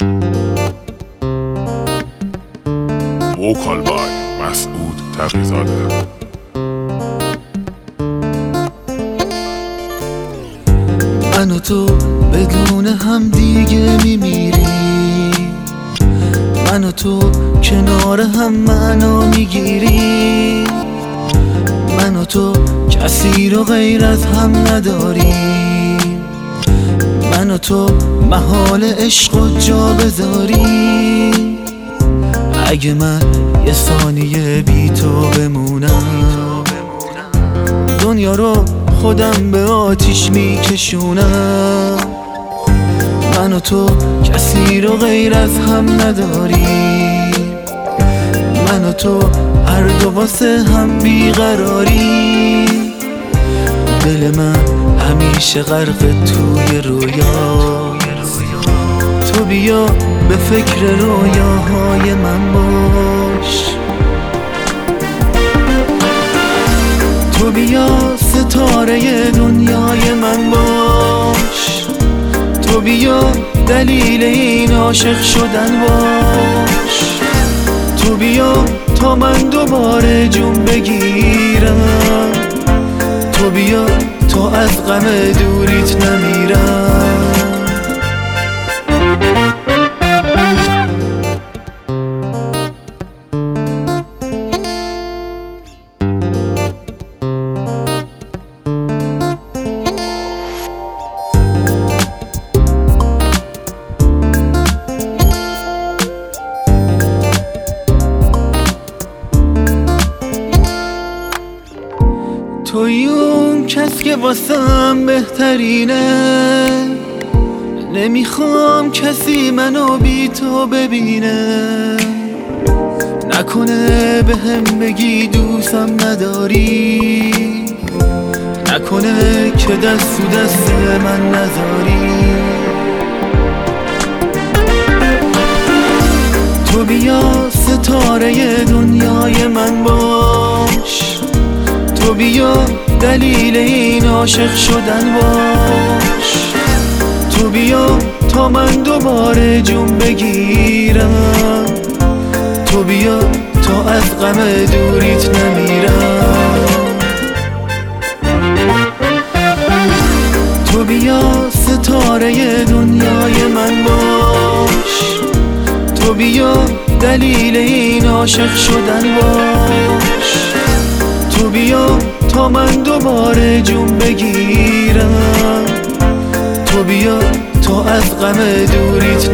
وکال بای مسعود تقی‌زاده. من و تو بدون هم دیگه میمیریم، من و تو کنار هم معنا میگیریم، من و تو کسی رو غیر از هم نداریم، من و تو محال عشق و جا بذاریم. اگه من یه ثانیه بی تو بمونم، دنیا رو خودم به آتیش میکشونم. من و تو کسی رو غیر از هم نداریم، من و تو هر دو واسه هم بیقراریم. دل من همیشه غرق توی رویا، تو بیا به فکر رویاهای من باش، تو بیا ستاره دنیای من باش، تو بیا دلیل این عاشق شدن باش، تو بیا تا من دوباره جون بگیرم، تو بیا تا از غم دوریت نمیرم. توی اون کس که واسم بهترینه، نمیخوام کسی منو بی تو ببینه. نکنه به هم بگی دوستم نداری، نکنه که دست تو دست من نذاری. تو بیا ستاره دنیای من باش، تو بیا دلیل این عاشق شدن باش، تو بیا تا من دوباره جون بگیرم، تو بیا تا از غم دوریت نمیرم. تو بیا ستاره دنیای من باش، تو بیا دلیل این عاشق شدن باش، تو بیا تا من دوباره جون بگیرم، تو بیا تا از غم دوریت